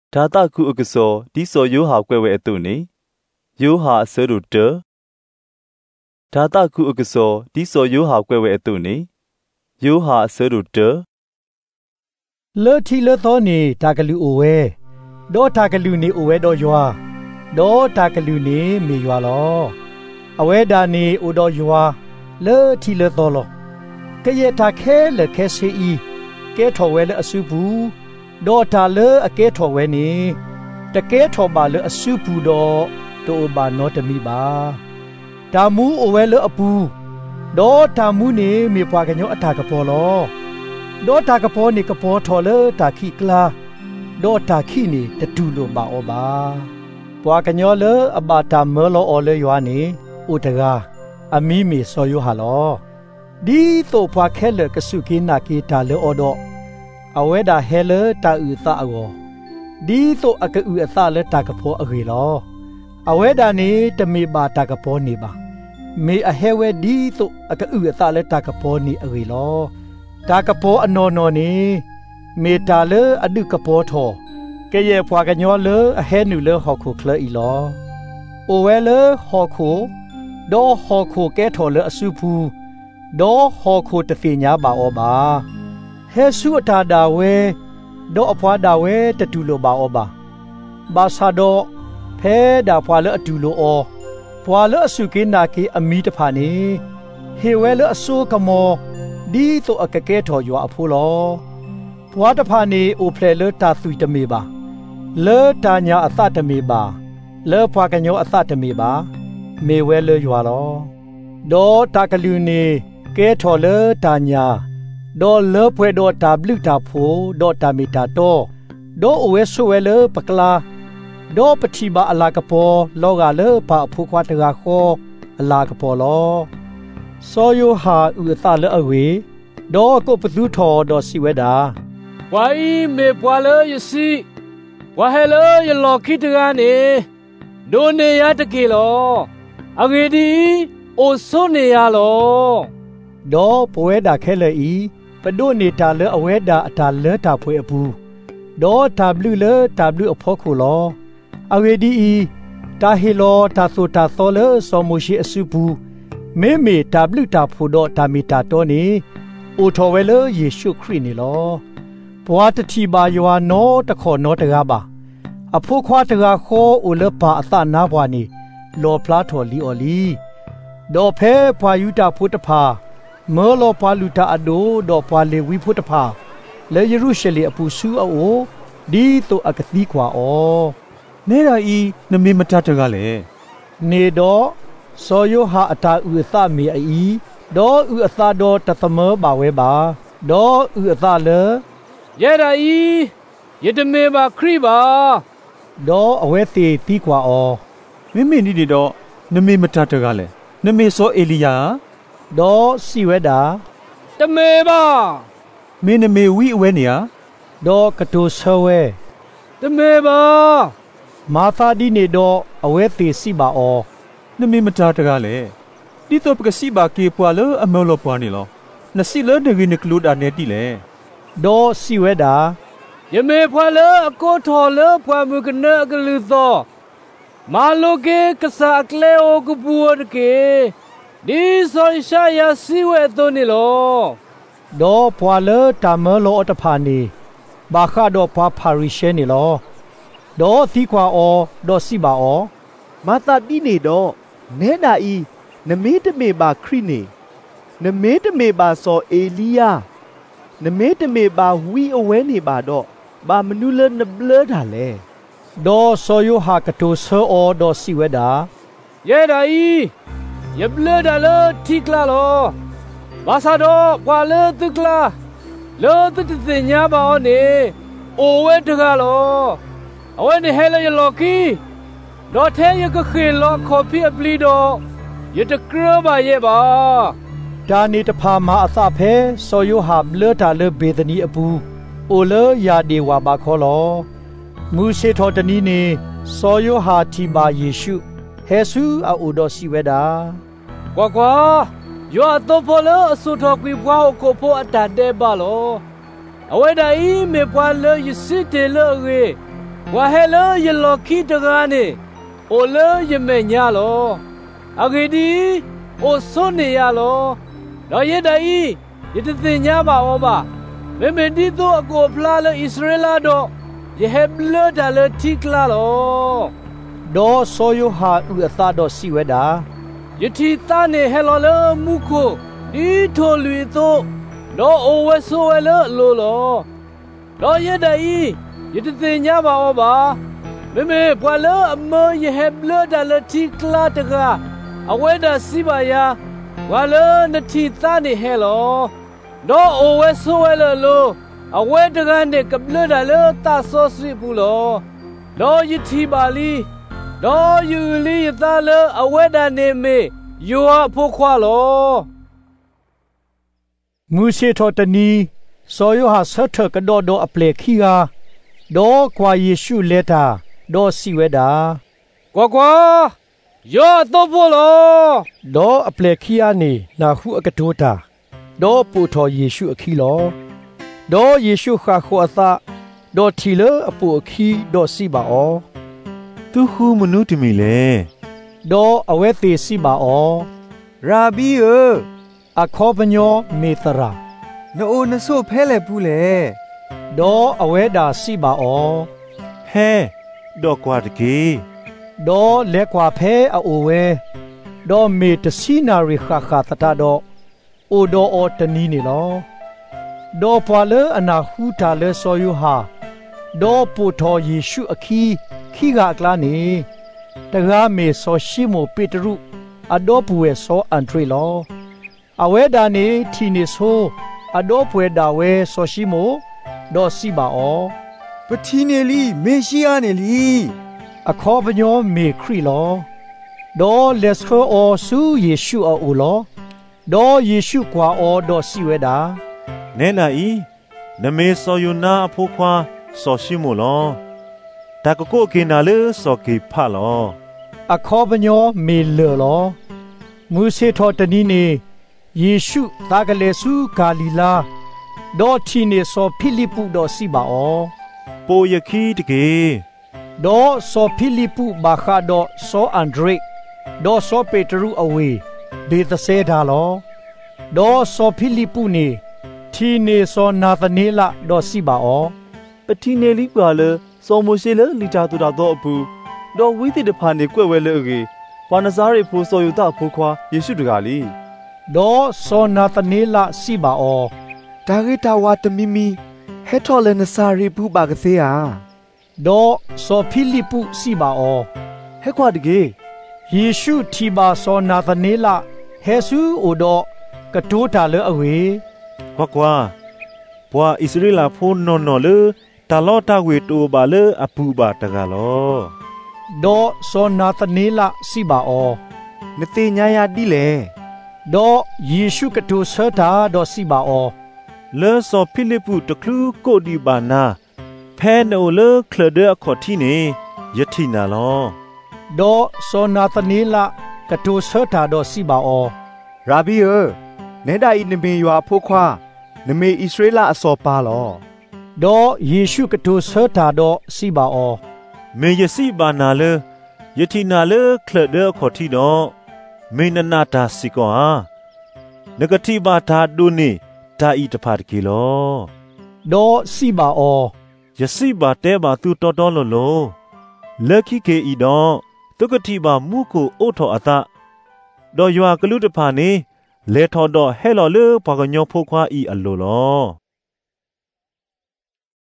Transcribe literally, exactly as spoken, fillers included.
ဒါတခုအကစောဒီစောယောဟာကွဲဝဲအတုနေယောဟာအစရူတဒါတခုအကစောဒီစောယောဟာကွဲဝဲအတုနေယောဟာအစရူတလေထီလေသောနေတာကလူအိုဝဲဒေါ်တာကလူနေအိုဝဲတော့ယွာဒေါ်တာကလူနေမေယွာလောအဝဲဒါနေအိုတော့ယွာလေထီလေသောလောကရဲ့တာခဲလေခဲစီဤကဲထော်ဝဲလေအစုဘူးဒေါ်တာလေအကဲထော်ဝဲနေတကဲထော်ပါလေအစုဘူးတော့တိုဘာနောတမီပါတာမူအိုဝဲလေအပူဒေါ်တာမူနေမေပွားကညောအတာကပေါ်လောဒေါ်တာကပေါ်နေကပေါ်ထော်လေတာခိကလာဒေါ်တာခိနေတတူလိုပါဩပါပွားကညောလေအဘာတာမေလောအော်လေယွာနေဥတကားအမီမီဆောယဟာလောဒီတိုပွားခဲလေကဆုကိနာကိတာလေအော်တော့အဝဲတာဟဲလေတာဥသအောဒီတိုအကူအသလေတာကပေါ်အဂေလောအဝဲတာနေတမေပါတာကပေါ်နေပါမေအဟဲဝဲဒီတိုအကူအသလေတာကပေါ်နေအဂေလောတာကပေါ်အနော်နော်နေမေတာလေအဒုကပေါ်ထောကဲရဲ့ဖွာကညောလေအဟဲနူလေဟောခုခလီလောအိုဝဲလေဟောခုဒေါ်ဟောခုကဲထောလေအစုဖူဒေါ်ဟောခုတသိညာပါဩပါဟဲဆုအတာဒါဝဲဒေါ်အဖွာဒါဝဲတတူလိုပါဩပါဘာသာတော့ဖဲဒါဖွာလေအတူလိုဩဖွာလေအစုကိနာကိအမီတဖာနေဟေဝဲလေအဆိုးကမောဒီတော့အကကဲထော်ရွာအဖိုးလောဘွားတဖာနေအိုဖလေလေတာသွီတမေပါလေတာညာအသတမေပါလေဖွာကညောအသတမေပါမေဝဲလေရွာလောဒေါ်တာကလူနေကဲထော်လေတာညာဒေါ်လေဖွဲဒေါ်တာဘလူတာဖိုဒေါ်တာမီတာတော့ဒေါ်အဝဲဆွဲလေပကလာဒေါ်ပတိဘာအလာကပေါ်လောကလေပါဖူခွာတရာခေါ်အလာကပေါ်လောစောယိုဟာဥသလေအဝေဒေါ်ကိုပသူထော်ဒေါ်စီဝဲတာဝိုင်းမေပွာလေယစီဝါဟဲလေယလောခိတကနေဒိုနေရတကေလောအဂေဒီအိုဆုနေရလောဒေါ်ပွဲတာခဲလေဤပဒိုနေတာလေအဝဲတာအတာလေတာဖွေအပူဒေါ်တာဘလူလေတာဘလူအဖို့ခုလောအဂေဒီဤတာဟီလောတာဆိုတာသောလေစောမရှိအစုဘူးမေမေတာဘလူတာဖူတော့တာမီတာတော့နေအိုထော်ဝဲလေယေရှုခရစ်နေလောဘွားတတိပါယောနောတခေါ်နောတကားပါအဖို့ခွားတကားခေါ်အိုလပါအသနာဘွားနေလောဖလားထော်လီအော်လီဒေါ်ဖဲဖွာယူတာဖုတဖာမောလောပါလူတာအဒိုဒေါ်ပွာလေဝီဖုတဖာလေယေရုရှလေအပူဆူအိုဒီတိုအကတိကွာအောနေရာဤနမေမတတကလေနေတော့စောယဟာအတာဥအသမီအီဒေါ်ဥအသတော်တသမဘာဝဲပါဒေါ်ဥအသလေရဲရာဤယတမေပါခရိပါဒေါ်အဝဲသေးတီးကွာအောမိမိနီဒီတော့နမေမတတကလေနမေစောအေလီယာဒေါ်စီဝဲတာတမေပါမင်းနမေဝီအဝဲနေရဒေါ်ကတိုဆွဲတမေပါမာသာဒီနေတော့အဝဲသေးစီပါအောနမေမတတကလေဒီတော့ပကစီပါကေပွာလအမောလပွားနေလောနစီလဒဂိနကလူဒါနေတီလေဒေါ်စီဝဲတာယမေဖွာလေအကိုထော်လေဖွာမကနကလူသောမာလိုကေကစားကလေအိုကပူရကေဒီဆိုရှာယစီဝဲတော့နေလောဒေါ်ဖွာလေတာမလောတဖာနေဘာခါဒေါ်ဖွာဖာရီရှဲနေလောဒေါ်သီခွာအောဒေါ်စီပါအောမာတာတိနေတော့နဲနာဤနမေတမေပါခရိနေနမေတမေပါစောအေလီယာနမေတမေပါဝီအဝဲနေပါတော့ဘာမနုလနဘလဒါလေဒေါ်ဆိုယိုဟာကတိုဆောအောဒေါ်စီဝဲတာရဲဒါဤယဘလဒါလတီကလာလောဘာသာတော့ဘွာလေတကလာလောတတသိညာပါအောနေအိုဝဲတကလောအဝဲနေဟဲလေယလောကီဒေါ်ထဲယကခေလောခေါ်ပြပလီတော့ယတကရပါရဲ့ပါဒါနေတဖာမာအသဖဲစောယိုဟာဘလတာလေဘေဒနီအပူအိုလေယာဒီဝါဘာခေါ်လောမူစေထောတနီနေစောယိုဟာတီဘာယေရှုဟေဆူအိုဒေါ်စီဝဲတာကွာကွာယောတော့ပေါ်လောအစုတော်ကွေပွားကိုဖို့အတတဲ့ပါလောအဝဲဒါဤမေပွားလေယစစ်တယ်လေရေဒဝါဟဲလယလောခိတကနေအိုလယမေညာလောအဂေဒီအိုဆွနေရလောတော့ရတဲ့ဤယတသိညာပါဩပါမေမေဒီတော့အကိုဖလားလဣသရေလတော့ယဟဘလဒါလတိကလာလောဒေါ်ဆိုယဟာဥအသတော့စီဝဲတာယတိတာနေဟဲလောလမှုကိုဒီထိုလွေတော့တော့အိုဝဲဆိုဝဲလောလောလောတော့ရတဲ့ဤယတသိညာပါဩပါမေမေပွာလအမယဟဘလဒါလတိကလာတကအဝဲဒါစီပါယာဝါလနတိတာနေဟဲလောတော့အိုဝဲဆိုဝဲလောလောအဝဲတကနေကပလဒါလတာဆောစီဘူးလောတော့ယတိပါလီတော့ယူလီယတာလအဝဲဒါနေမေယောဖို့ခွာလောမူစေထောတနီဆိုယဟာဆတ်ထကဒေါ်ဒေါ်အပလေခီယာဒေါ်ကွာယေရှုလက်တာဒေါ်စီဝဲတာကွာကွာယောတော့ဖို့လောဒေါ်အပလေခီယာနေနာဟုအကတိုတာဒေါ်ပူထောယေရှုအခီလောဒေါ်ယေရှုခါခွာသာဒေါ်ထီလအပူအခီဒေါ်စီပါအောသူဟုမနုတမီလေဒေါ်အဝဲသေးစီပါအောရာဘီယအခေါပညောမေသရာနိုးနဆုဖဲလေဘူးလေဒေါ်အဝဲတာစီပါအောဟဲဒေါ်ကွာတကေဒေါ်လက်ကွာဖဲအိုဝဲဒေါ်မေတစီနာရီခါခါတတာဒေါ်အိုဒေါ်အော်တနီနေလောဒေါ်ပွာလအနာဟူတာလဲဆိုယဟာဒေါ်ပူထောယေရှုအခီခီကကလာနေတကားမေဆိုရှိမိုပေတရုအဒေါ်ပူဝဲဆိုအန်ထရီလောအဝဲဒါနေထီနေဆိုအဒေါ်ပွေဒါဝဲဆိုရှိမိုဒေါ်စီပါအောပတိနေလီမေရှိယနေလီအခေါ်ပညောမေခရီလောဒေါ်လက်စခေါအောဆူယေရှုအိုလောဒေါ်ယေရှုကွာအောဒေါ်စီဝဲတာနဲလာဤနမေစောယနာအဖို့ခွာစောရှိမိုလောတကကိုကေနာလေစောကေဖာလောအခေါ်ပညောမေလေလောမူစေထောတနီနေယေရှုသာကလေစုဂါလိလာဒေါ်ချီနေစောဖိလိပုဒေါ်စီပါအောပိုယခီတကေဒေါ်စောဖိလိပုဘာခါဒေါ်စောအန်ဒရိဒေါ်စောပေတရုအဝေဘေသဆေဒါလောဒေါ်စောဖိလိပုနေထီနေစောနာသနေလဒေါ်စီပါအောပတိနေလီကွာလေစောမိုရှိလေလီတာတူတာတော့အပူဒေါ်ဝိသိတဖာနေကွဲ့ဝဲလေအေဝါနဇာရိဖိုးစောယူတာဖိုးခွာယေရှုတကာလီဒေါ်စောနာသနေလစီပါအောဒါဂေတာဝါတမီမီဟက်ထော်လနစာရိဘူးပါကစေဟာဒေါ်စောဖိလိပုစီပါအောဟဲ့ကွာတကေယေရှုထီပါစောနာသနေလဟဲဆူအိုဒေါ်ကတိုးတာလေအဝေကွာကွာဘွာဣသရေလဖိုးနော်နော်လေတာလောတာဝေတိုပါလေအပူပါတကလောဒေါ်စောနာသနေလစီပါအောနတိညာယာတိလေဒေါ်ယေရှုကတိုဆတာဒေါ်စီပါအောလေစောဖိလိပုတကလူကိုဒီဘာနာဖဲနိုလေခလဒခေါ်တီနေယတိနာလောဒေါ်စောနာသနေလကတိုဆတာဒေါ်စီပါအောရာဘီယနဲဒါဤနမေယွာဖိုးခွာနမေဣသရေလအစောပါလောဒေါ်ယေရှုကတိုဆတာဒေါ်စီပါအောမေယစီဘာနာလေယတိနာလေခလဒခေါ်တီတော့မေနနာတာစီကောဟာနဂတိဘာသာဒုနေတာဤတဖာတကေလောဒေါ်စီပါအောယစီဘာတဲဘာသူတော်တော်လောလောလက်ခိကေဤတော့တုကတိဘာမုကိုအိုထောအတာဒေါ်ယွာကလူတဖာနေလေထော်တော့ဟဲလော်လေဘာကညောဖိုခွာဤအလိုလော